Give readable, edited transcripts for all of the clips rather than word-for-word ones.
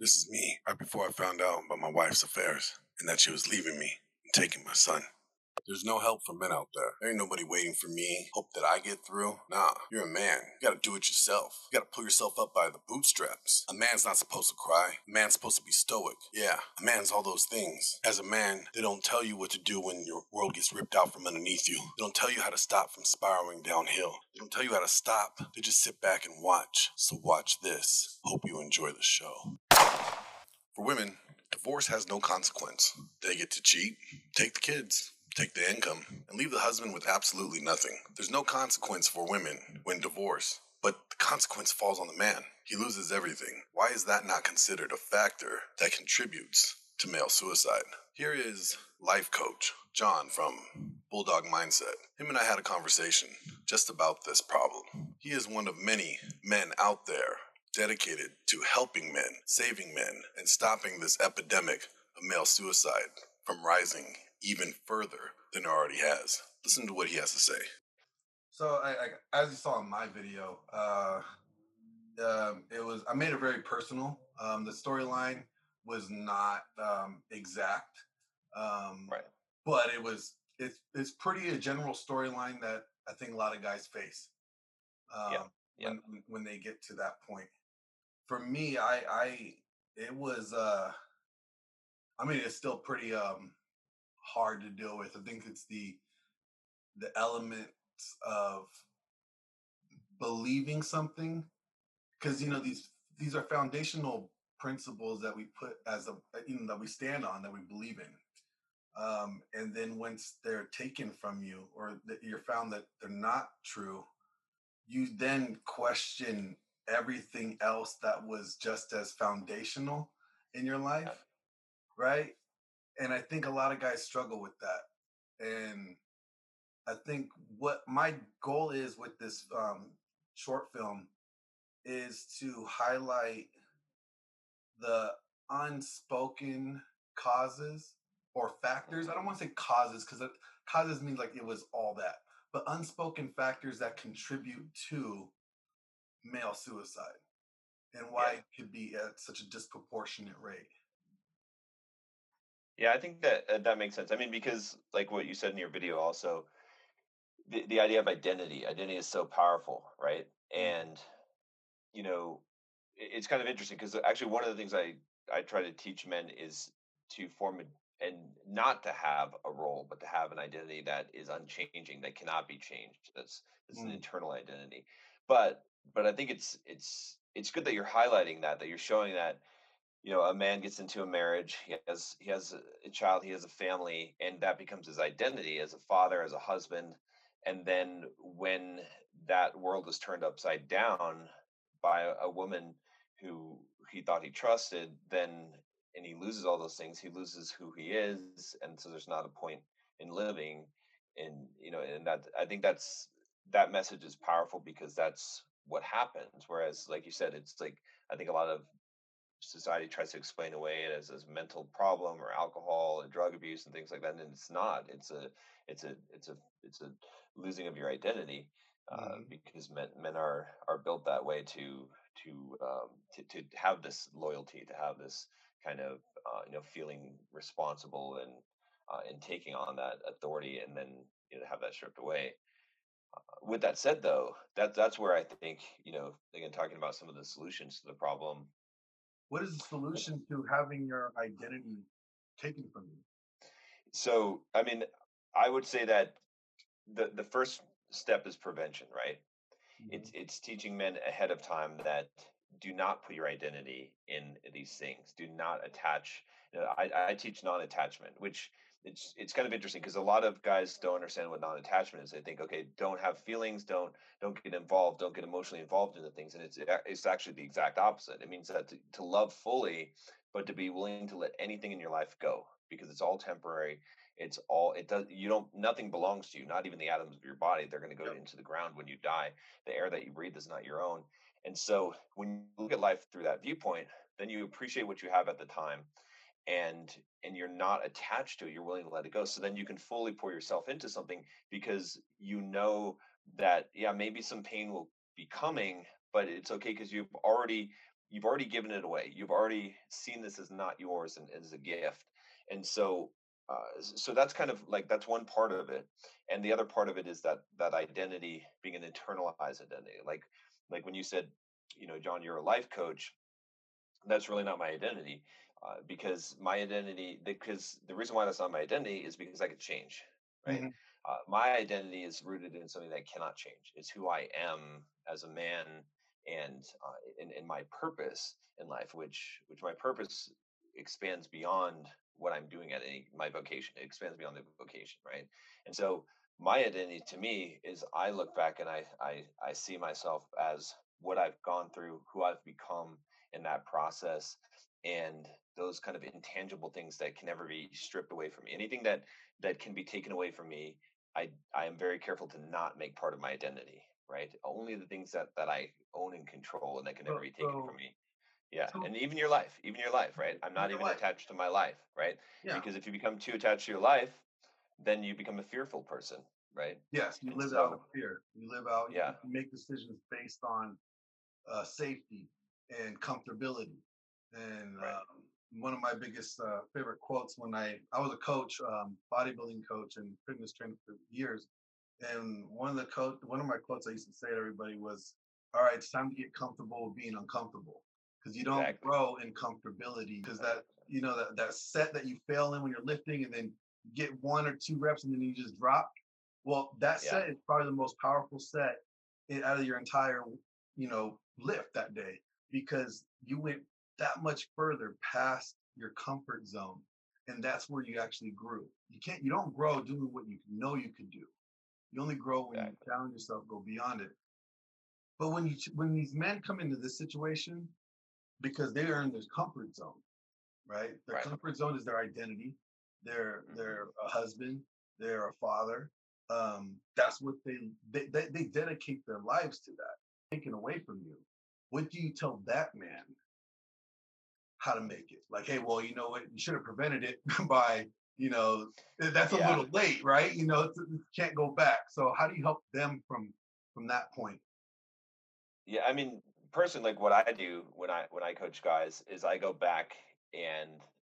This is me, right before I found out about my wife's affairs and that she was leaving me and taking my son. There's no help for men out there. There ain't nobody waiting for me, hope that I get through. Nah, you're a man. You gotta do it yourself. You gotta pull yourself up by the bootstraps. A man's not supposed to cry. A man's supposed to be stoic. Yeah, a man's all those things. As a man, they don't tell you what to do when your world gets ripped out from underneath you. They don't tell you how to stop from spiraling downhill. They don't tell you how to stop. They just sit back and watch. So watch this. Hope you enjoy the show. For women, divorce has no consequence. They get to cheat, take the kids, take the income, and leave the husband with absolutely nothing. There's no consequence for women when divorced, but the consequence falls on the man. He loses everything. Why is that not considered a factor that contributes to male suicide? Here is life coach John from Bulldog Mindset. Him and I had a conversation just about this problem. He is one of many men out there dedicated to helping men, saving men, and stopping this epidemic of male suicide from rising even further than it already has. Listen to what he has to say. So, as you saw in my video, I made it very personal. The storyline was not exact, Right. but it's pretty a general storyline that I think a lot of guys face Yeah. when they get to that point. For me, it was it's still pretty hard to deal with. I think it's the elements of believing something, because these are foundational principles that we put as a that we stand on, that we believe in, and then once they're taken from you, or that you're found that they're not true, you then question everything else that was just as foundational in your life, right? And I think a lot of guys struggle with that. And I think what my goal is with this short film is to highlight the unspoken causes or factors. I don't want to say causes, because causes means like it was all that, but unspoken factors that contribute to male suicide, and why it could be at such a disproportionate rate. Yeah, I think that makes sense. I mean, because like what you said in your video, also the idea of identity is so powerful, right? And you know, it's kind of interesting because actually one of the things I try to teach men is to form and not to have a role, but to have an identity that is unchanging, that cannot be changed. That's an internal identity. But I think it's good that you're highlighting that you're showing that a man gets into a marriage, he has a child, he has a family, and that becomes his identity as a father, as a husband. And then when that world is turned upside down by a woman who he thought he trusted, then and he loses all those things, he loses who he is, and so there's not a point in living. And and that, I think that message is powerful because that's what happens. Whereas, like you said, it's like, I think a lot of society tries to explain away it as a mental problem or alcohol and drug abuse and things like that, and it's not. It's a losing of your identity, because men are built that way to have this loyalty, to have this kind of feeling responsible and taking on that authority, and then have that stripped away. With that said, though, that's where I think, again, talking about some of the solutions to the problem. What is the solution to having your identity taken from you? So, I mean, I would say that the first step is prevention, right? It's teaching men ahead of time that do not put your identity in these things. Do not attach. I teach non-attachment, which it's kind of interesting because a lot of guys don't understand what non-attachment is. They think, okay, don't have feelings, don't get involved, don't get emotionally involved in the things, and it's actually the exact opposite. It means that to love fully, but to be willing to let anything in your life go, because it's all temporary. It's all, it does, you don't, nothing belongs to you, not even the atoms of your body. They're going to go into the ground when you die. The air that you breathe is not your own. And so when you look at life through that viewpoint, then you appreciate what you have at the time, and you're not attached to it. You're willing to let it go. So then you can fully pour yourself into something, because you know that, yeah, maybe some pain will be coming, but it's okay because you've already given it away. You've already seen this as not yours and as a gift. And so so that's kind of like that's one part of it. And the other part of it is that identity being an internalized identity. Like when you said, John, you're a life coach, that's really not my identity, because my identity, because the reason why that's not my identity is because I could change, right? Hmm. My identity is rooted in something that cannot change. It's who I am as a man, and in my purpose in life, which my purpose expands beyond what I'm doing at my vocation. It expands beyond the vocation, right? And so my identity to me is I look back and I see myself as what I've gone through, who I've become in that process, and those kind of intangible things that can never be stripped away from me. Anything that can be taken away from me, I am very careful to not make part of my identity, right? Only the things that I own and control and that can never So, be taken from so, me. Yeah, so and even your life, right? I'm in not your even life, attached to my life, right? yeah, Because if you become too attached to your life, then you become a fearful person, right? yes, you And live out of so, fear. You live out. yeah, You make decisions based on safety and comfortability. And right, one of my biggest favorite quotes when I was a coach, bodybuilding coach and fitness trainer for years, and one of my quotes I used to say to everybody was, "All right, it's time to get comfortable with being uncomfortable, because you don't exactly, grow in comfortability. Because that that set that you fail in when you're lifting, and then you get 1 or 2 reps, and then you just drop. Well, that yeah, set is probably the most powerful set out of your entire lift that day, because you went that much further past your comfort zone, and that's where you actually grew. You don't grow doing what you know you could do. You only grow when you exactly, challenge yourself, go beyond it. But when these men come into this situation, because they are in their comfort zone, right? Their right. comfort zone is their identity. They're Hmm. a husband. They're a father. That's what they dedicate their lives to that. Taken away from you. What do you tell that man how to make it? Like, hey, well, you know what? You should have prevented it by, that's a Yeah, little late, right? Can't go back. So how do you help them from that point? yeah. I mean, personally, like what I do when I coach guys is I go back and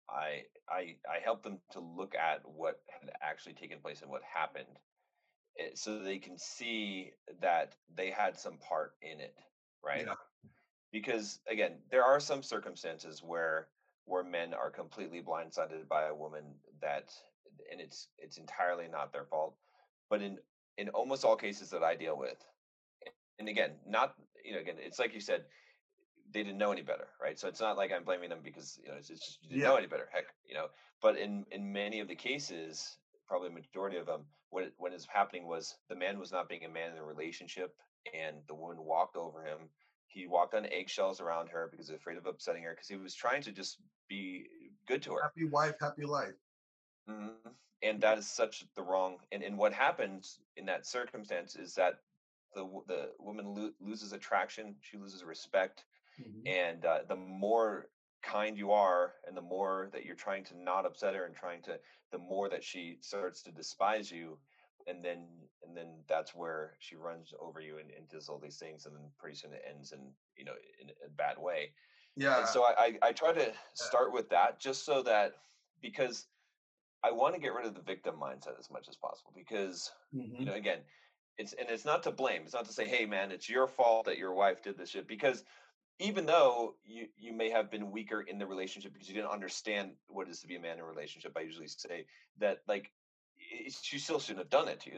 I help them to look at what had actually taken place and what happened, so they can see that they had some part in it, right? Yeah, Because again, there are some circumstances where men are completely blindsided by a woman, that and it's entirely not their fault. But in almost all cases that I deal with, and again, not, again, it's like you said, they didn't know any better, right? So it's not like I'm blaming them because it's just you didn't yeah, know any better. Heck, but in many of the cases, probably a majority of them, what is happening was the man was not being a man in the relationship, and the woman walked over him. He walked on eggshells around her because he was afraid of upsetting her, because he was trying to just be good to her. happy wife, happy life. Mhm. And that is such the wrong. And what happens in that circumstance is that the woman loses attraction, she loses respect, Hmm. and the more kind you are and the more that you're trying to not upset her and trying to, the more that she starts to despise you, and then that's where she runs over you and does all these things, and then pretty soon it ends in a bad way. And Yeah, so I try to start with that, just so that, because I want to get rid of the victim mindset as much as possible, because hmm, again, it's not to blame, it's not to say, hey man, it's your fault that your wife did this shit, because even though you may have been weaker in the relationship because you didn't understand what it is to be a man in a relationship, I usually say that, like, she still shouldn't have done it to you.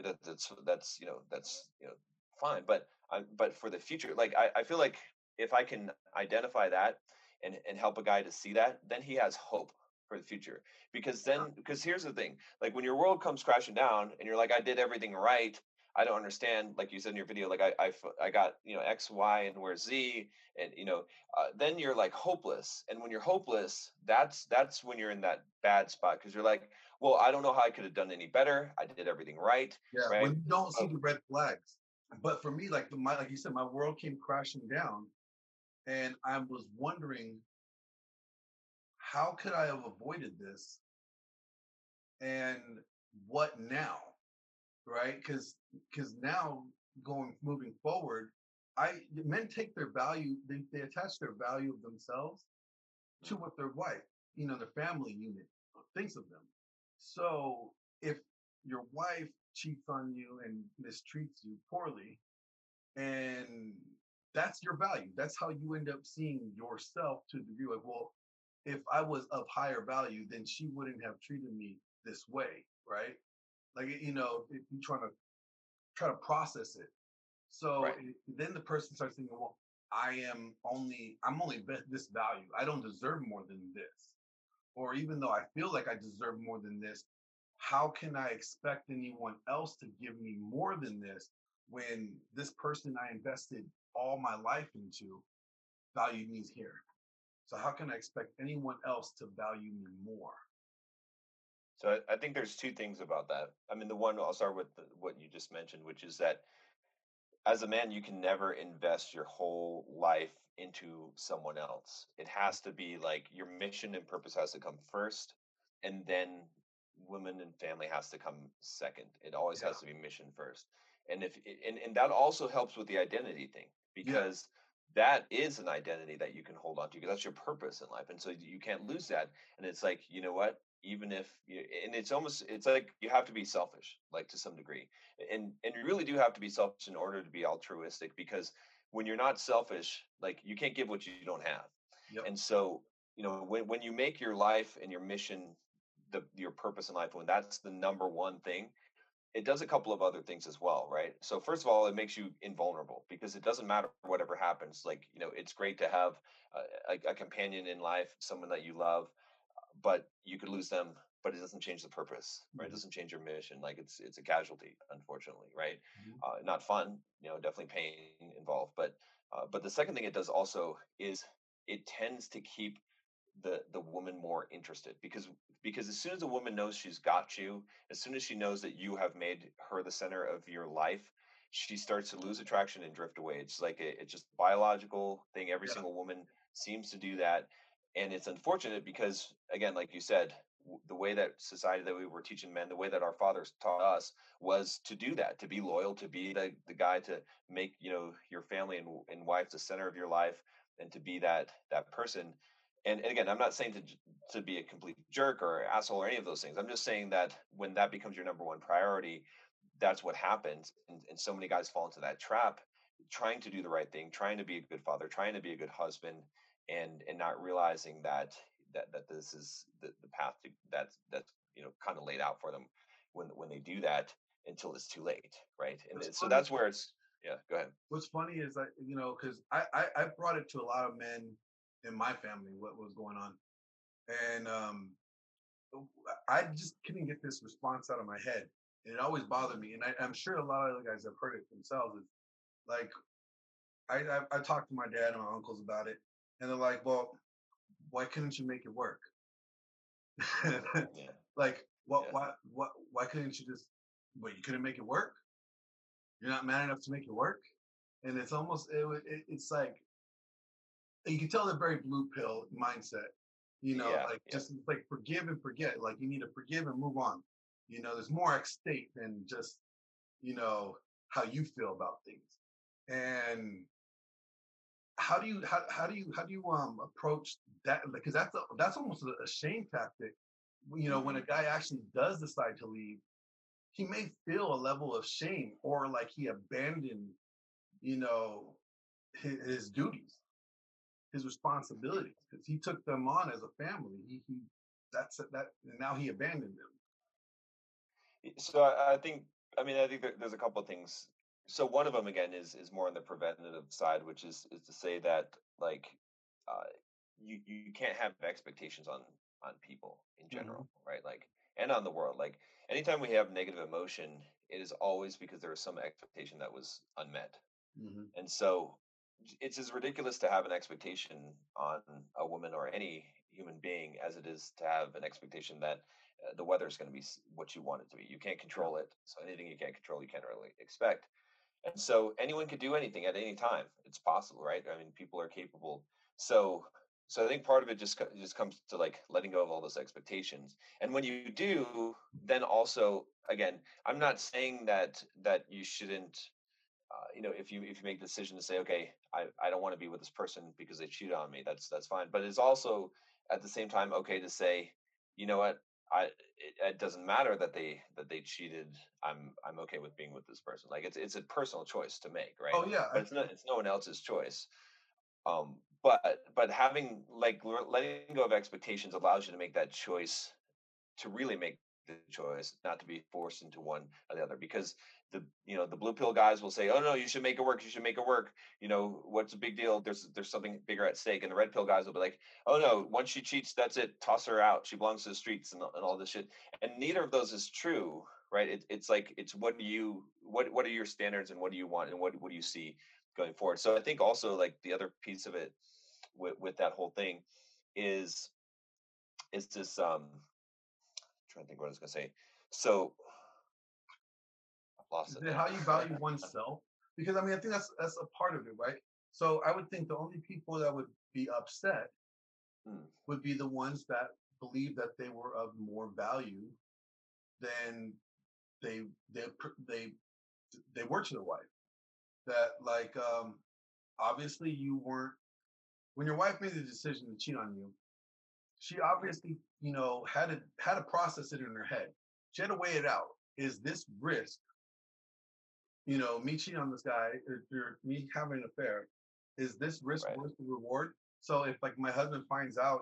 That's fine. But for the future, like, I feel like if I can identify that and help a guy to see that, then he has hope for the future. Because here's the thing, like when your world comes crashing down and you're like, I did everything right, I don't understand, like you said in your video, like I got X, Y, and where Z, and then you're like hopeless. And when you're hopeless, that's when you're in that bad spot, because you're like, well, I don't know how I could have done any better, I did everything right, yeah. When right? you don't see Oh, the red flags. But for me, like you said, my world came crashing down, and I was wondering, how could I have avoided this, and what now, right? Because now, moving forward, I men take their value, they attach their value of themselves to Mm. what their wife, their family unit thinks of them. So if your wife cheats on you and mistreats you poorly, and that's your value, that's how you end up seeing yourself to the degree like, well, if I was of higher value, then she wouldn't have treated me this way, right? Like, if you try to process it. So Right. then the person starts thinking, well, I'm only this value. I don't deserve more than this. Or even though I feel like I deserve more than this, how can I expect anyone else to give me more than this when this person I invested all my life into valued me here? So how can I expect anyone else to value me more? So I think there's two things about that. I mean, the one I'll start with what you just mentioned, which is that as a man, you can never invest your whole life into someone else. It has to be like your mission and purpose has to come first, and then women and family has to come second. It always Yeah. has to be mission first. And and that also helps with the identity thing Yeah. because that is an identity that you can hold on to because that's your purpose in life. And so you can't lose that. And it's like, you know what? Even if you, and it's like you have to be selfish, like to some degree and you really do have to be selfish in order to be altruistic because when you're not selfish like you can't give what you don't have Yep. and so when you make your life and your mission your purpose in life when that's the number one thing it does a couple of other things as well right so first of all it makes you invulnerable because it doesn't matter whatever happens like it's great to have a companion in life someone that you love but you could lose them but it doesn't change the purpose right it Mhm. doesn't change your mission like it's a casualty unfortunately right Mhm. not fun definitely pain involved but the second thing it does also is it tends to keep the woman more interested because as soon as a woman knows she's got you as soon as she knows that you have made her the center of your life she starts to lose attraction and drift away it's like it's just a biological thing every Yeah. single woman seems to do that and it's unfortunate because again like you said the way that society that we were teaching men the way that our fathers taught us was to do that to be loyal to be the guy to make your family and wife the center of your life and to be that person and again I'm not saying to be a complete jerk or asshole or any of those things I'm just saying that when that becomes your number one priority that's what happens and so many guys fall into that trap trying to do the right thing trying to be a good father trying to be a good husband and not realizing that this is the path that's kind of laid out for them when they do that until it's too late right What's so funny that's where it's yeah go ahead what's funny is that, because I brought it to a lot of men in my family what was going on. And I just couldn't get this response out of my head. And it always bothered me. And I'm sure a lot of other guys have heard it themselves. Is like I talked to my dad and my uncles about it, and they're like, "Well, why couldn't you make it work? yeah Like, yeah why couldn't you just? Wait, you couldn't make it work? You're not man enough to make it work?" And it's almost it's like you can tell they're very blue pill mindset. yeah Like yeah just like forgive and forget. Like you need to forgive and move on. There's more at stake than just you know how you feel about things. And how do you approach that? Because that's almost a shame tactic. When a hmm guy actually does decide to leave, he may feel a level of shame or like he abandoned, you know, his duties, his responsibilities, because he took them on as a family. He that's that, and now he abandoned them. So I think I think there's a couple of things. So one of them again is more on the preventative side, which is to say that like uh, you can't have expectations on people in Hmm. general, right? Like and on the world. Like anytime we have negative emotion, it is always because there was some expectation that was unmet. Hmm. And so it's as ridiculous to have an expectation on a woman or any human being as it is to have an expectation that the weather is going to be what you want it to be. You can't Yeah. control it. So anything you can't control, you can't really expect. And so anyone could do anything at any time. It's possible, right? I mean, people are capable. So so I think part of it just comes to like letting go of all those expectations. And when you do, then also again, I'm not saying that you shouldn't if you make the decision to say, okay, I don't want to be with this person because they cheated on me, that's fine. But it's also at the same time okay to say, you know what, it doesn't matter that they cheated. I'm okay with being with this person. Like it's a personal choice to make, right? Oh yeah, But it's no one else's choice. But having like letting go of expectations allows you to make that choice, to really make the choice, not to be forced into one or the other. Because the blue pill guys will say, "Oh no, you should make it work. You should make it work. What's the big deal? There's something bigger at stake." And the red pill guys will be like, "Oh no, once she cheats, that's it. Toss her out. She belongs to the streets and all this shit." And neither of those is true, right? It's like it's what are your standards and what do you want and what do you see going forward? So I think also like the other piece of it with that whole thing is this trying to think what I was gonna say. So I lost is it it now. how you value oneself? Because I mean, I think that's a part of it, right? So I would think the only people that would be upset Hmm, would be the ones that believe that they were of more value than they they they they were to the wife. That like obviously you weren't when your wife made the decision to cheat on you. She mhm, obviously had to process it in her head. She had to weigh it out. Is this risk, me cheating on this guy or me having an affair? Is this risk right. worth the reward? So if like my husband finds out,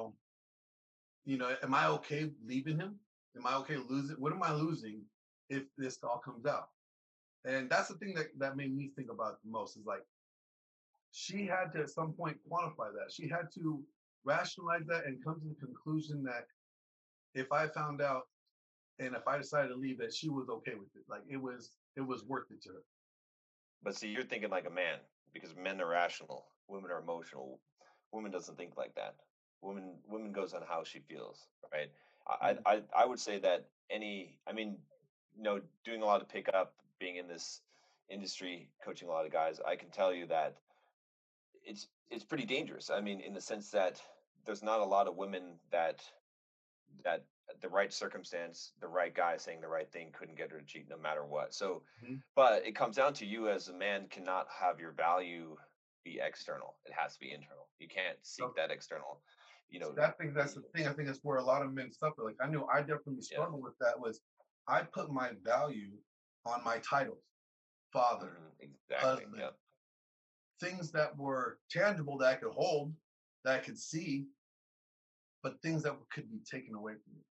am I okay leaving him? Am I okay losing? What am I losing if this all comes out? And that's the thing that made me think about the most is like she had to at some point quantify that. She had to rationalize that and come to the conclusion that if I found out and if I decided to leave, that she was okay with it. Like it was worth it to her. But see, you're thinking like a man because men are rational, women are emotional. Women doesn't think like that. Women goes on how she feels, right? I Mm. I I would say that I mean, doing a lot of pickup, being in this industry, coaching a lot of guys, I can tell you that it's pretty dangerous. I mean, in the sense that there's not a lot of women that the right circumstance, the right guy saying the right thing couldn't get her to cheat no matter what. So, Mhm. but it comes down to you as a man cannot have your value be external. It has to be internal. You can't seek So that external. You know, I think that's the thing. I think that's where a lot of men suffer. Like I knew I definitely yeah, struggled with that. Was I put my value on my titles, father, exactly. husband, Yeah, things that were tangible that I could hold, that I could see, but things that could be taken away from me.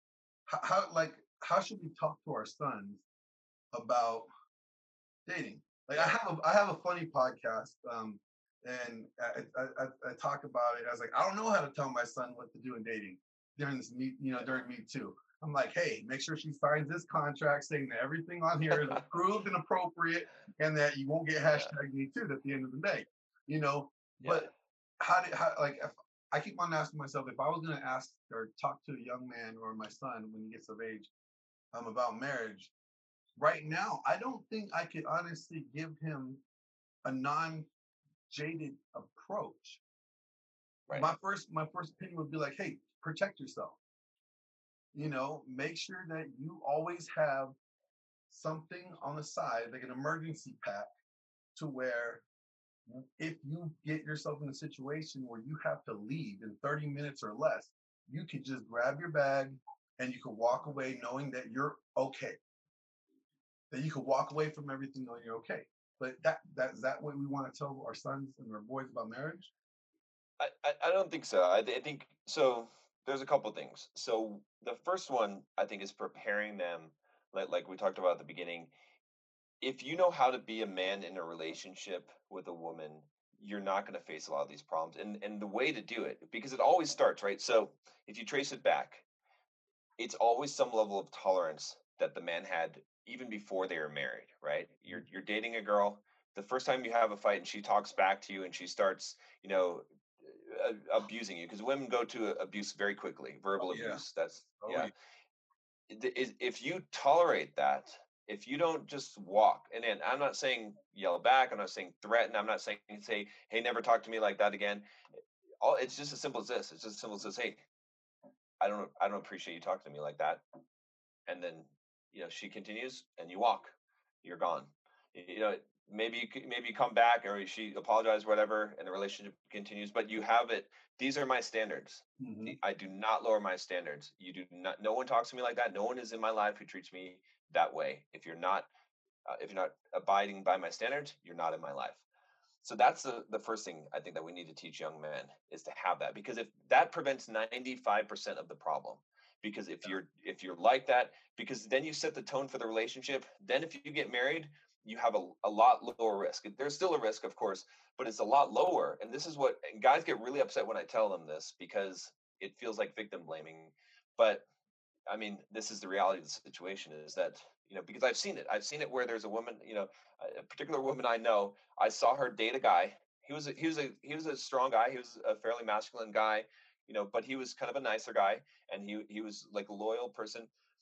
How should we talk to our sons about dating? Like yeah, I have a funny podcast, and I talk about it. I was like, I don't know how to tell my son what to do in dating during this meet, yeah, during me too. I'm like, hey, make sure she signs this contract saying that everything on here is approved and appropriate, and that you won't get yeah, hashtag me too at the end of the day, you know. yeah. But like if I keep on asking myself if I was going to ask or talk to a young man or my son when he gets of age, about marriage, right now, I don't think I could honestly give him a non-jaded approach. Right. My first opinion would be like, hey, protect yourself. Make sure that you always have something on the side, like an emergency pack, to where if you get yourself in a situation where you have to leave in 30 minutes or less, you could just grab your bag and you could walk away knowing that you're okay. That you could walk away from everything knowing you're okay. But is that what we want to tell our sons and our boys about marriage? I don't think so. I think so. There's a couple things. So the first one I think is preparing them, like we talked about at the beginning. If you know how to be a man in a relationship with a woman, you're not going to face a lot of these problems. And the way to do it, because it always starts right. So if you trace it back, it's always some level of tolerance that the man had even before they were married, right? You're dating a girl. The first time you have a fight and she talks back to you and she starts, abusing you, because women go to abuse very quickly, Oh verbal yeah. abuse. That's Oh yeah. yeah. If you tolerate that, if you don't just walk, and then I'm not saying yell back, I'm not saying threaten, I'm not saying say, hey, never talk to me like that again. All it's just as simple as this. It's just as simple as this. Hey, I don't appreciate you talking to me like that. And then she continues and you walk, you're gone. You know maybe you come back or she apologized, whatever, and the relationship continues. But you have it. These are my standards. Hmm. I do not lower my standards. You do not. No one talks to me like that. No one is in my life who treats me that way. If you're not abiding by my standards, you're not in my life. So that's the first thing I think that we need to teach young men is to have that, because if that prevents 95% of the problem. Because if you're like that, because then you set the tone for the relationship. Then if you get married, you have a lot lower risk. There's still a risk, of course, but it's a lot lower. And this is what, and guys get really upset when I tell them this because it feels like victim blaming. But I mean, this is the reality of the situation is that, because I've seen it. I've seen it where there's a woman, a particular woman I know. I saw her date a guy. He was a strong guy. He was a fairly masculine guy, but he was kind of a nicer guy, and he was like a loyal person,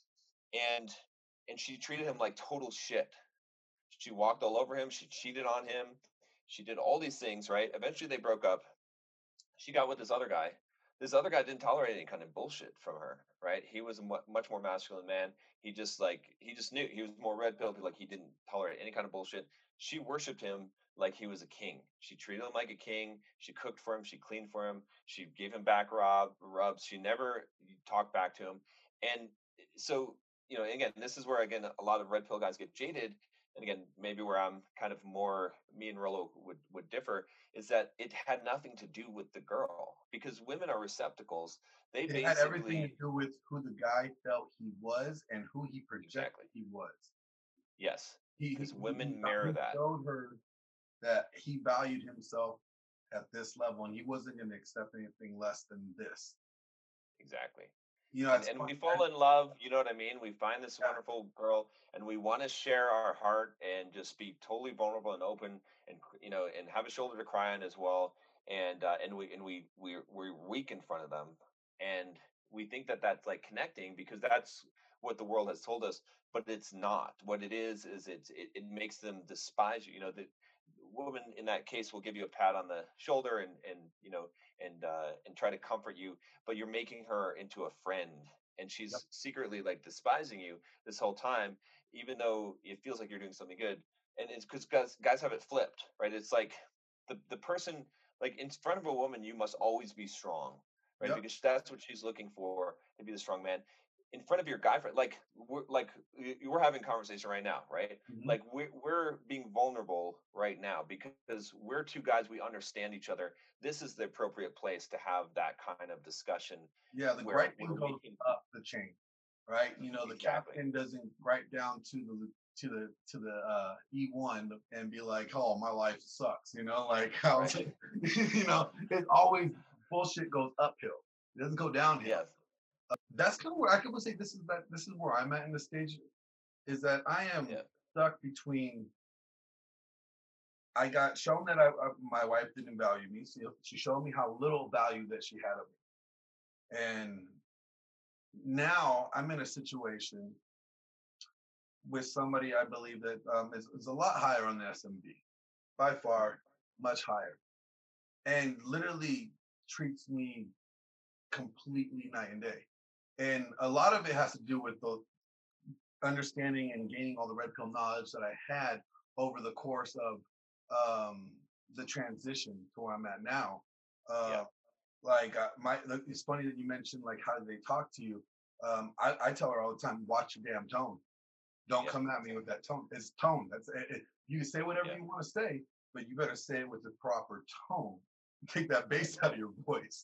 and she treated him like total shit. She walked all over him. She cheated on him. She did all these things, right? Eventually, they broke up. She got with this other guy. This other guy didn't tolerate any kind of bullshit from her, right? He was a much more masculine man. He just knew he was more red pilled. Like he didn't tolerate any kind of bullshit. She worshipped him like he was a king. She treated him like a king. She cooked for him. She cleaned for him. She gave him back rubs. She never talked back to him. And so, again, this is where again a lot of red pill guys get jaded. And again, maybe where I'm kind of more, me and Rolo would differ, is that it had nothing to do with the girl, because women are receptacles. They It had everything to basically, do with who the guy felt he was and who he projected exactly, he was. yes, He he, because he, he women mirror he that. showed her that he valued himself at this level and he wasn't going to accept anything less than this. Exactly. and It's and funny. we fall in love, you know what I mean? We find this wonderful girl and we want to share our heart and just be totally vulnerable and open, and and have a shoulder to cry on as well. And we're weak in front of them, and we think that that's like connecting because that's what the world has told us, but it's not. What it is it makes them despise you. The woman in that case will give you a pat on the shoulder and try to comfort you, but you're making her into a friend, and Yep. she's secretly like despising you this whole time, even though it feels like you're doing something good. And it's because guys have it flipped, right? It's like the person, like in front of a woman you must always be strong, right? Yep. Because that's what she's looking for, to be the strong man. In front of your guy friend, we're having conversation right now, right? Hmm. Like we're being vulnerable right now because we're two guys, we understand each other. This is the appropriate place to have that kind of discussion Yeah, the where griping we goes can, up the chain, right? The exactly, captain doesn't gripe down to the E1 and be like, "Oh, my life sucks," like how right. it's always bullshit goes uphill. It doesn't go downhill. Yes. That's kind of where I could say this is where I'm at in the stage is that I am Yeah. stuck between I got shown that my wife didn't value me. So she showed me how little value that she had of me. And now I'm in a situation with somebody I believe that is a lot higher on the SMB, by Mhm. far, much higher, and literally treats me completely night and day. And a lot of it has to do with the understanding and gaining all the red pill knowledge that I had over the course of um, the transition to where I'm at now. Uh, Yeah. it's funny that you mentioned like how do they talk to you. I tell her all the time, watch your damn tone. Don't Yeah. come at me with Exactly. that tone. It's tone. You can say whatever Yeah. you want to say, but you better say it with the proper tone. Take that bass out of your voice.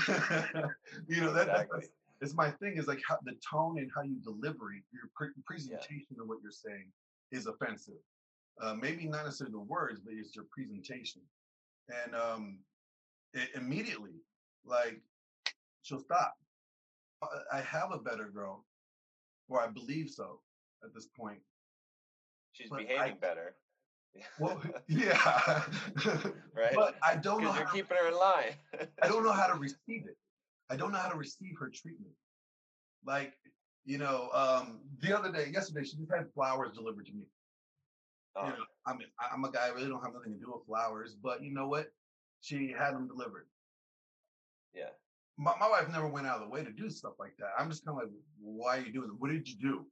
That's Exactly. it's my thing is like how the tone and how you deliver it, your Yeah. presentation of what you're saying is offensive. Maybe not necessarily the words, but it's your presentation. And immediately, like she'll stop. I have a better girl, or I believe so at this point. She's But I behaving better. well, yeah, Right, but I don't know because how you're to. keeping her in line. I don't know how to receive it. I don't know how to receive her treatment. Like, the other day, yesterday, she just had flowers delivered to me. uh, I mean, I'm a guy, I really don't have nothing to do with flowers, but you know what? She had them delivered. yeah. My wife never went out of the way to do stuff like that. I'm just kind of like, why are you doing it? What did you do?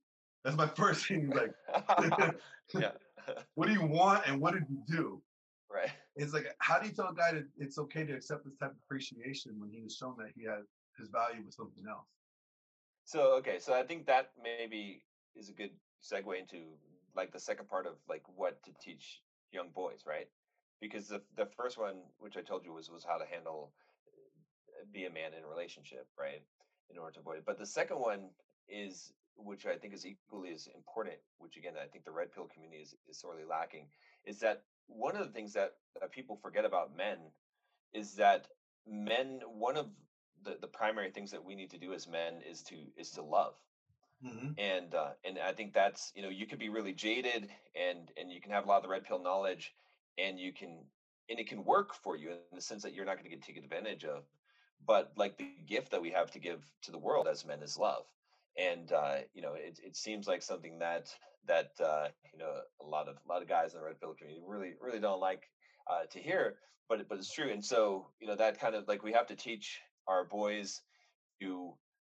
That's my first thing. Like, Yeah. what do you want and what did you do? Right. It's like, how do you tell a guy that it's okay to accept this type of appreciation when he was shown that he had his value with something else? So okay, so I think that maybe is a good segue into like the second part of like what to teach young boys, right? Because the first one, which I told you was how to handle be a man in a relationship, right? In order to avoid it. But the second one is, which I think is equally as important, which again I think the red pill community is sorely lacking, is that one of the things that people forget about men is that men, one of the primary things that we need to do as men is to love. Hmm. And I think that's, you know, you could be really jaded and you can have a lot of the red pill knowledge, and you can, and it can work for you in the sense that you're not going to get taken advantage of. But like the gift that we have to give to the world as men is love. And you know, it seems like something that you know, a lot of guys in the red pill community really don't like to hear, but it's true. And so, you know, that kind of like we have to teach our boys to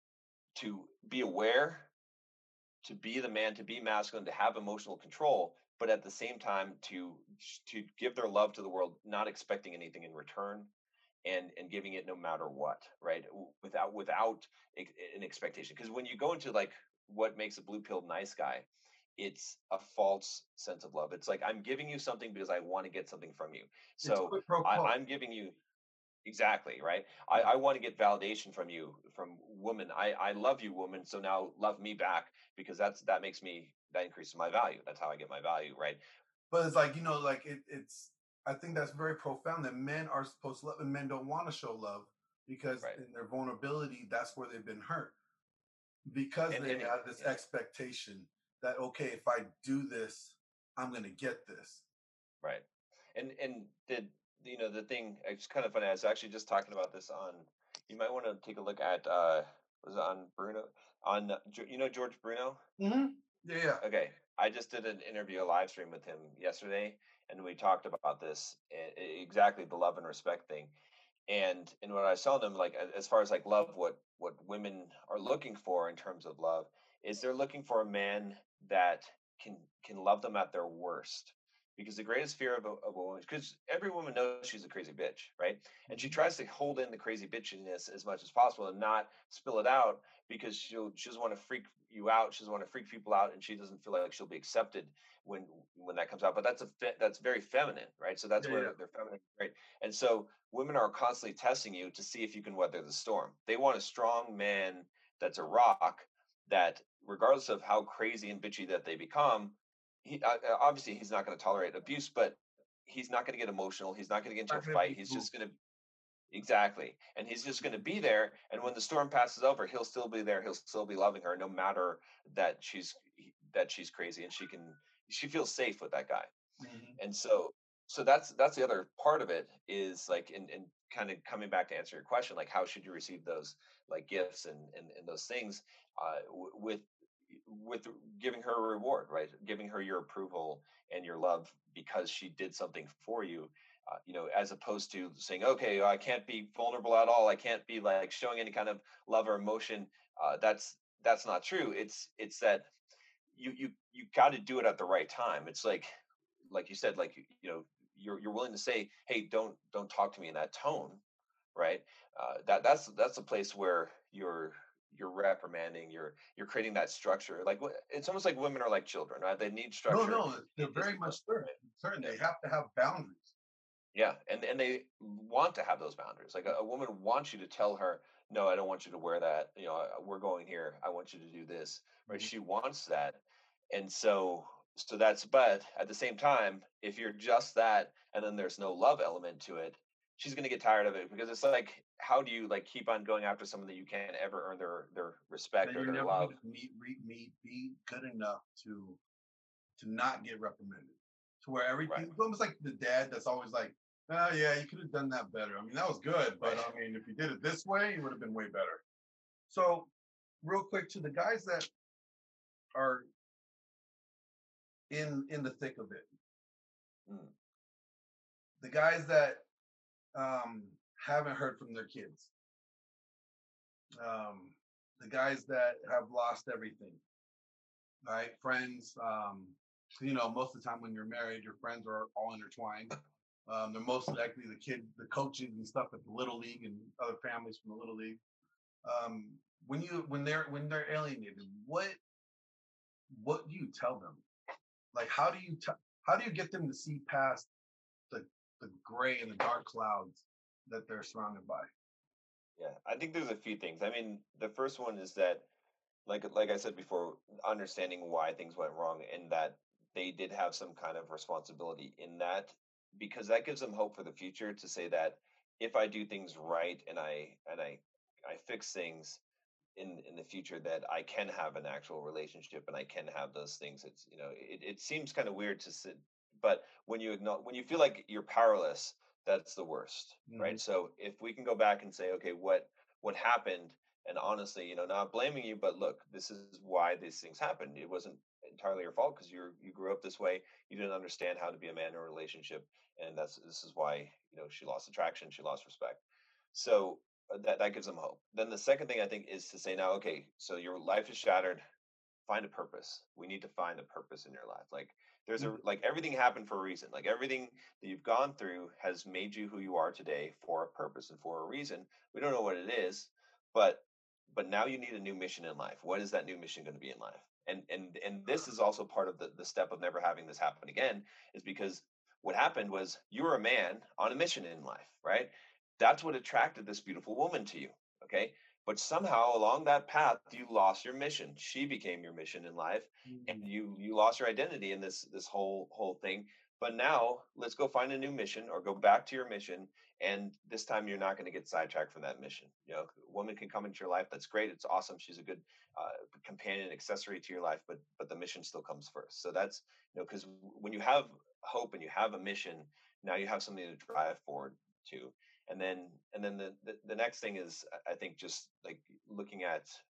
be aware, to be the man, to be masculine, to have emotional control, but at the same time to give their love to the world, not expecting anything in return, and giving it no matter what, right? Without an expectation. Because when you go into like what makes a blue pill nice guy, it's a false sense of love. It's like I'm giving you something because I want to get something from you. It's So quid pro I, quo. I'm giving you. Exactly, right? I, Yeah. I want to get validation from you, from woman. I love you, woman. So now love me back, because that makes me, that increases my value. That's how I get my value, right? But it's like, like it's, I think that's very profound that men are supposed to love and men don't want to show love because Right. in their vulnerability, that's where they've been hurt. Because And they and have this yeah, expectation that, okay, if I do this, I'm gonna get this. right. And you know, the thing, it's kind of funny. I was actually just talking about this on. You might want to take a look at was it on Bruno, on you know, George Bruno. Hmm. Yeah, yeah. Okay, I just did an interview, a live stream with him yesterday, and we talked about this, exactly the love and respect thing. And what I was telling them, like as far as like love, what women are looking for in terms of love is they're looking for a man that can can love them at their worst. Because the greatest fear of a woman, because every woman knows she's a crazy bitch, right? And she Hmm. tries to hold in the crazy bitchiness as much as possible and not spill it out, because she doesn't want to freak you out. She doesn't want to freak people out, and she doesn't feel like she'll be accepted when when that comes out. But that's very feminine, right? So that's Yeah, yeah. where they're feminine, right? And so women are constantly testing you to see if you can weather the storm. They want a strong man that's a rock, that regardless of how crazy and bitchy that they become, obviously he's not going to tolerate abuse, but he's not going to get emotional. He's not going to get into a Not gonna fight. be He's moved. just going to, exactly, and he's just going to be there. And when the storm passes over, he'll still be there. He'll still be loving her, no matter that she's crazy, and she feels safe with that guy. Hmm. And so that's the other part of it, is like in kind of coming back to answer your question, like how should you receive those like gifts and those things, with giving her a reward, right? Giving her your approval and your love because she did something for you, you know, as opposed to saying, okay, I can't be vulnerable at all, I can't be like showing any kind of love or emotion. That's not true. It's that you got to do it at the right time. It's like you said, like, you know, you're willing to say, hey, don't talk to me in that tone, right? That's a place where you're reprimanding, you're creating that structure. Like it's almost like women are like children, right? They need No, structure, no, they they're need very discipline, much certain. right? Certain Yeah. they have to have boundaries. Yeah, and they want to have those boundaries. Like a woman wants you to tell her, no, I don't want you to wear that. You know, we're going here. I want you to do this, right? Mhm. She wants that, and so that's. But at the same time, if you're just that, and then there's no love element to it, she's gonna get tired of it, because it's like, how do you like keep on going after someone that you can't ever earn their That respect or you're their never love? gonna be good enough to not get reprimanded. To where Right, everything it's almost like the dad that's always like, oh yeah, you could have done that better. I mean, that was good, but right. I mean, if you did it this way, it would have been way better. So, real quick to the guys that are in the thick of it, Mm, the guys that um, haven't heard from their kids, um, the guys that have lost everything. right? Friends. Most of the time when you're married, your friends are all intertwined. They're most likely the coaches and stuff at the little league and other families from the little league. Um, when they're alienated, what do you tell them? Like, how do you get them to see past the the gray and the dark clouds that they're surrounded by? Yeah, I think there's a few things. I mean, the first one is that, like I said before, understanding why things went wrong and that they did have some kind of responsibility in that, because that gives them hope for the future to say that if I do things right and I fix things in the future, that I can have an actual relationship and I can have those things. It's, it seems kind of weird to sit, but when you feel like you're powerless, that's the worst, Hmm. right? So if we can go back and say, okay, what happened, and honestly, not blaming you, but look, this is why these things happened. It wasn't entirely your fault because you grew up this way. You didn't understand how to be a man in a relationship, and this is why she lost attraction, she lost respect. So that gives them hope. Then the second thing I think is to say now, okay, so your life is shattered. Find a purpose. We need to find a purpose in your life. Like like everything happened for a reason. Like everything that you've gone through has made you who you are today for a purpose and for a reason. We don't know what it is, but now you need a new mission in life. What is that new mission going to be in life? And this is also part of the step of never having this happen again, is because what happened was you were a man on a mission in life, right? That's what attracted this beautiful woman to you. Okay. But somehow along that path you lost your mission. She became your mission in life, and Hmm. you lost your identity in this whole thing. But now let's go find a new mission or go back to your mission, and this time you're not going to get sidetracked from that mission. A woman can come into your life, that's great, it's awesome, she's a good companion accessory to your life, but the mission still comes first. So that's, because when you have hope and you have a mission, now you have something to drive forward to. And then the next thing is, I think, just like looking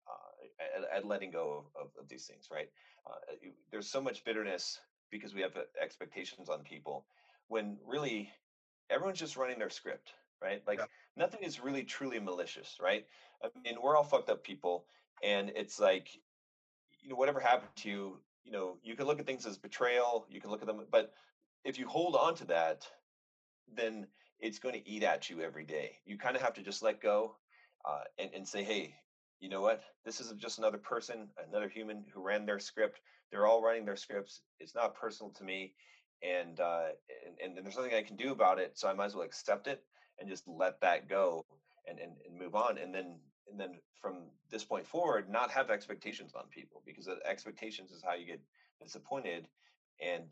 at letting go of these things, right? There's so much bitterness because we have expectations on people, when really everyone's just running their script, right? Yeah. Like nothing is really truly malicious, right? I mean, we're all fucked up people, and it's like, whatever happened to you, you can look at things as betrayal, you can look at them, but if you hold on to that, then it's going to eat at you every day. You kind of have to just let go, and say, hey, you know what? This is just another person, another human who ran their script. They're all running their scripts. It's not personal to me, and and there's nothing I can do about it. So I might as well accept it and just let that go, and move on. And then from this point forward, not have expectations on people, because the expectations is how you get disappointed. And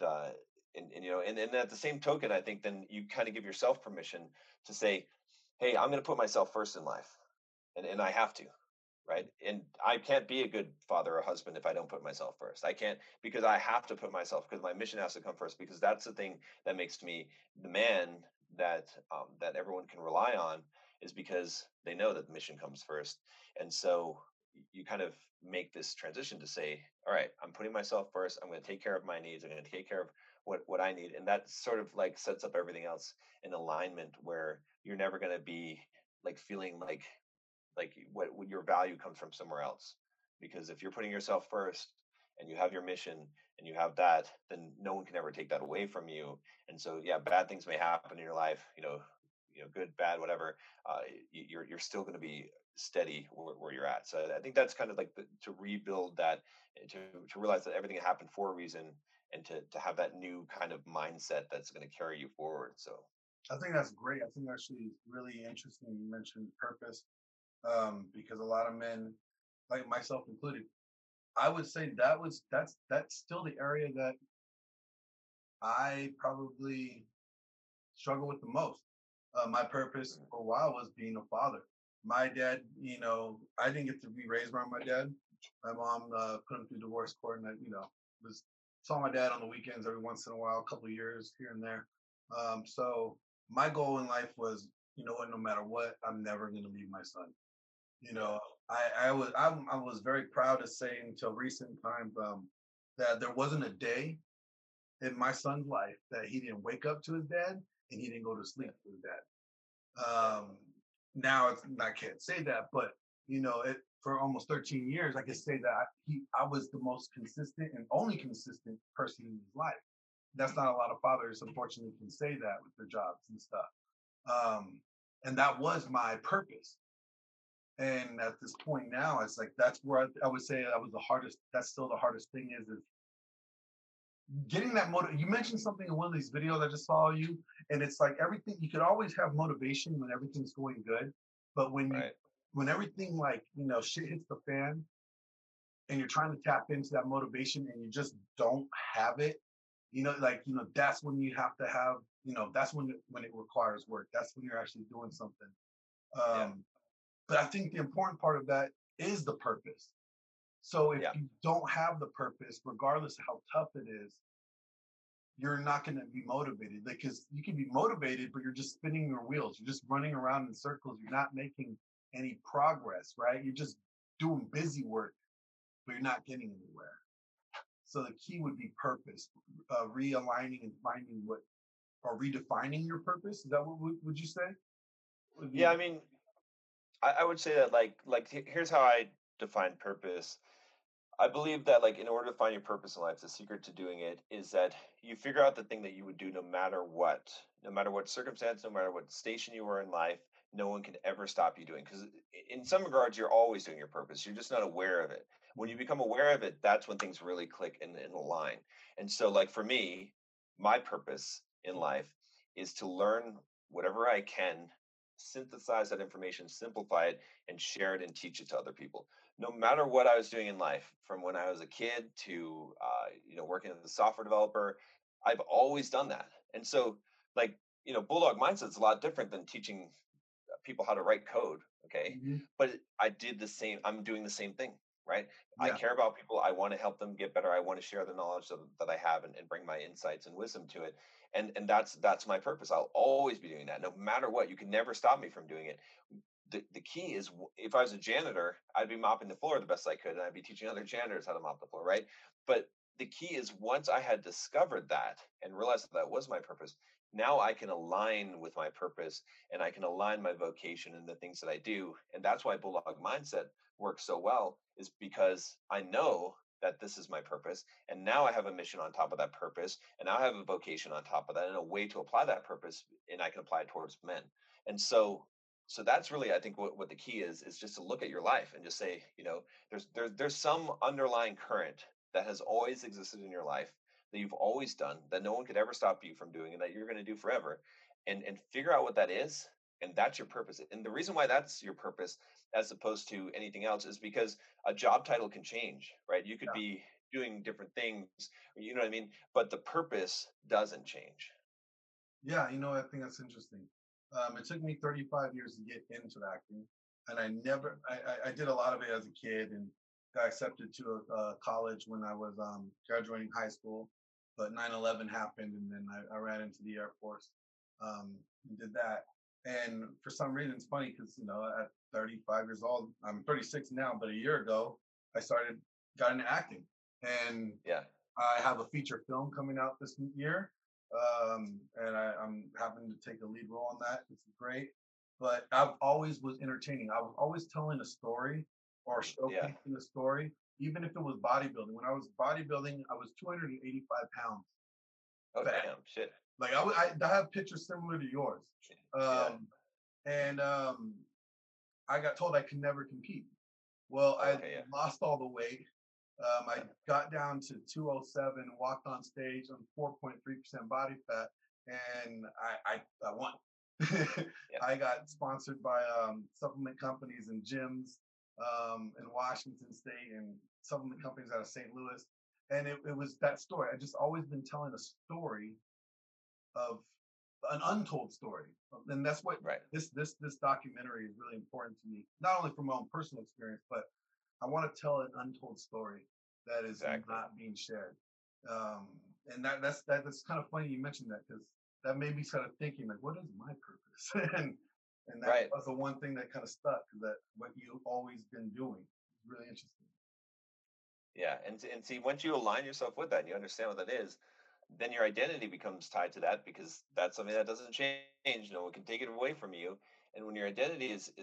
and at the same token, I think then you kind of give yourself permission to say, hey, I'm going to put myself first in life, and I have to, right? And I can't be a good father or husband if I don't put myself first. I can't, because I have to put myself, because my mission has to come first, because that's the thing that makes me the man that everyone can rely on, is because they know that the mission comes first. And so you kind of make this transition to say, all right, I'm putting myself first, I'm going to take care of my needs, I'm going to take care of what I need. And that sort of like sets up everything else in alignment, where you're never going to be like feeling like what your value comes from somewhere else. Because if you're putting yourself first and you have your mission and you have that, then no one can ever take that away from you. And so yeah, bad things may happen in your life, good, bad, whatever. You're still going to be steady where you're at. So I think that's kind of like to rebuild that, to realize that everything happened for a reason, and to have that new kind of mindset that's going to carry you forward. So I think that's great. I think actually it's really interesting you mentioned purpose, because a lot of men, like myself included, I would say that's still the area that I probably struggle with the most. My purpose for a while was being a father. My dad, I didn't get to be raised by my dad. My mom put him through divorce court, and I, was saw my dad on the weekends every once in a while, a couple of years here and there. So my goal in life was, what, no matter what, I'm never going to leave my son. You yeah, know, I was very proud to say until recent times, that there wasn't a day in my son's life that he didn't wake up to his dad and he didn't go to yeah, sleep with his dad. yeah, Now I can't say that, but For almost 13 years, I could say that I was the most consistent and only consistent person in his life. That's not a lot of fathers, unfortunately, can say that with their jobs and stuff. Um, and that was my purpose. And at this point now, it's like that's where I would say that was the hardest. That's still the hardest thing is getting that motive. You mentioned something in one of these videos I just saw you, and it's like everything. You could always have motivation when everything's going good, but Right. when everything like shit hits the fan, and you're trying to tap into that motivation and you just don't have it, that's when you have to have, that's when it requires work. That's when you're actually doing something. Yeah. Um but I think the important part of that is the purpose. So if Yeah. you don't have the purpose, regardless of how tough it is, you're not going to be motivated, because you can be motivated but you're just spinning your wheels, you're just running around in circles, you're not making any progress, right? You're just doing busy work, but you're not getting anywhere. So the key would be purpose, realigning and finding what, or redefining your purpose. Is that what would you say? Would Yeah. be, I mean, I would say that here's how I define purpose. I believe that like in order to find your purpose in life, the secret to doing it is that you figure out the thing that you would do no matter what circumstance, no matter what station you were in life, no one can ever stop you doing. Because in some regards, you're always doing your purpose. You're just not aware of it. When you become aware of it, that's when things really click and align. And so, like for me, my purpose in life is to learn whatever I can, synthesize that information, simplify it, and share it and teach it to other people no matter what I was doing in life, from when I was a kid to working as a software developer, I've always done that. And so, like Bulldog Mindset's a lot different than teaching people how to write code. Okay, mhm, but I did the same. I'm doing the same thing, right? I yeah, care about people. I want to help them get better. I want to share the knowledge that I have and bring my insights and wisdom to it. And that's my purpose. I'll always be doing that, no matter what. You can never stop me from doing it. The key is if I was a janitor, I'd be mopping the floor the best I could, and I'd be teaching other janitors how to mop the floor, right? But the key is once I had discovered that and realized that was my purpose, now I can align with my purpose and I can align my vocation and the things that I do. And that's why Bulldog Mindset works so well, is because I know that this is my purpose. And now I have a mission on top of that purpose. And now I have a vocation on top of that and a way to apply that purpose. And I can apply it towards men. And so that's really I think what the key is just to look at your life and just say there's some underlying current that has always existed in your life that you've always done that no one could ever stop you from doing and that you're going to do forever and figure out what that is, and that's your purpose. And the reason why that's your purpose as opposed to anything else is because a job title can change, right? You could yeah, be doing different things, you know what I mean, but the purpose doesn't change. yeah. I think that's interesting. It took me 35 years to get into acting, and I did a lot of it as a kid, and got accepted to a college when I was graduating high school. But 9/11 happened, and then I ran into the Air Force, and did that. And for some reason, it's funny because at 35 years old, I'm 36 now, but a year ago, I got into acting, and Yeah. I have a feature film coming out this year, and I'm having to take a lead role on that. It's great, but I've always was entertaining. I was always telling a story or Yeah. showcasing a story, even if it was bodybuilding. When I was bodybuilding, I was 285 pounds Oh fat. damn shit. Like I have pictures similar to yours, Yeah. um, and I got told I could never compete. Well, I Okay. Yeah. lost all the weight. I got down to 207, walked on stage on 4.3% body fat, and I won. Yeah. I got sponsored by supplement companies and gyms in Washington State and supplement companies out of St. Louis. And it was that story. I just always been telling a story of an untold story, and that's what Right. this documentary is really important to me. Not only from my own personal experience, but I want to tell an untold story that is Exactly. not being shared. Um, and that's kind of funny you mentioned that, because that made me start thinking like, what is my purpose? And that Right. was the one thing that kind of stuck, that what you've always been doing. It's really interesting. Yeah. And see, once you align yourself with that and you understand what that is, then your identity becomes tied to that because that's something that doesn't change. No one can take it away from you. And when your identity is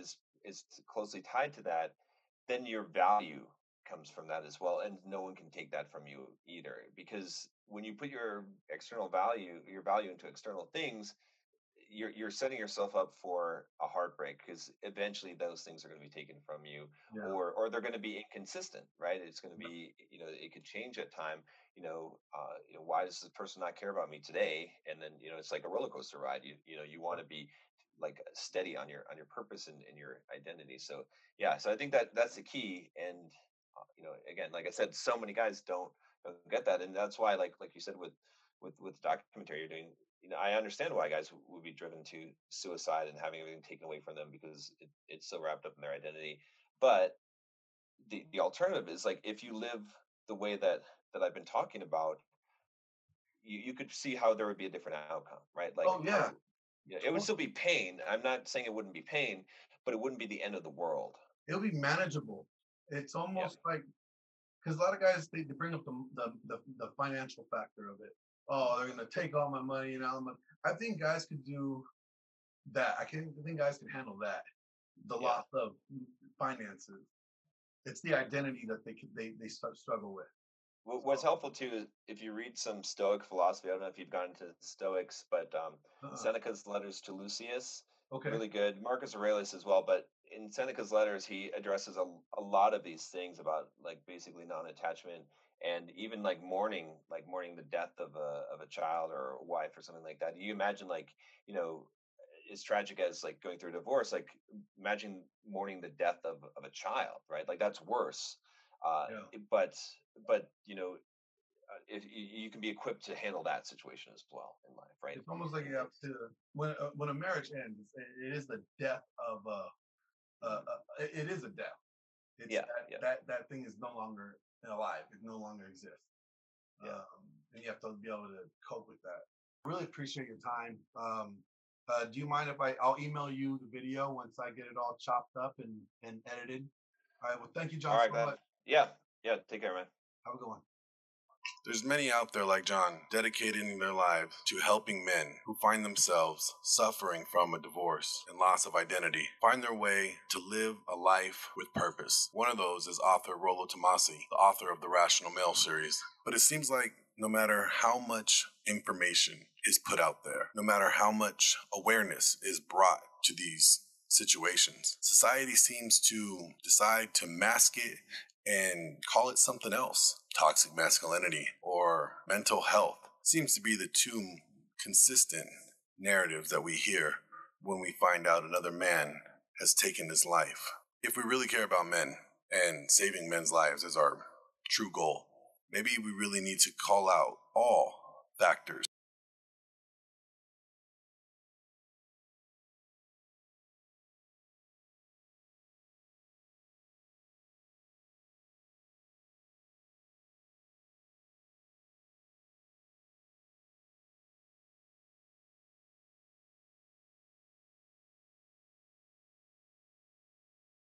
is closely tied to that, then your value comes from that as well, and no one can take that from you either. Because when you put your value into external things, you're setting yourself up for a heartbreak, because eventually those things are going to be taken from you, Yeah. or they're going to be inconsistent, right? It's going to be, it could change at time. Why does this person not care about me today? And then, it's like a roller coaster ride. You want to be like steady on your purpose and your identity. So yeah, so I think that's the key. And again, like I said, so many guys don't get that, and that's why, like you said, with the documentary you're doing, I understand why guys would be driven to suicide and having everything taken away from them, because it's so wrapped up in their identity. But the alternative is, like, if you live the way that I've been talking about, you could see how there would be a different outcome, right? Like Oh yeah. how, it would still be pain. I'm not saying it wouldn't be pain, but it wouldn't be the end of the world. It'll be manageable. It's Yeah, almost like, because a lot of guys they bring up the financial factor of it. Oh, they're gonna take all my money and all my. I think guys could do that. I think guys can handle that. The yeah. loss of finances. It's the identity that they start struggle with. What's So, helpful too is if you read some Stoic philosophy. I don't know if you've gone into Stoics, but uh, Seneca's letters to Lucius, okay, really good. Marcus Aurelius as well, but in Seneca's letters, he addresses a lot of these things about, like, basically non-attachment, and even like mourning the death of a child or a wife or something like that. You imagine, like, you know as tragic as, like, going through a divorce, like, imagine mourning the death of a child, right? Like, that's worse. uh yeah. but if you can be equipped to handle that situation as well in life, right? It's almost like you have It's to when a marriage ends. It is the death of it is a death. It's Yeah, yeah, that thing is no longer alive. It no longer exists. yeah. And you have to be able to cope with that. Really appreciate your time. Do you mind if I'll email you the video once I get it all chopped up and edited? All right. Well, thank you, All John, right, so man. much. Yeah, yeah. Take care, man. Have a good one. There's many out there like John, dedicating their lives to helping men who find themselves suffering from a divorce and loss of identity find their way to live a life with purpose. One of those is author Rollo Tomasi, the author of the Rational Male series. But it seems like no matter how much information is put out there, no matter how much awareness is brought to these situations, society seems to decide to mask it and call it something else. Toxic masculinity or mental health seems to be the two consistent narratives that we hear when we find out another man has taken his life. If we really care about men and saving men's lives is our true goal, maybe we really need to call out all factors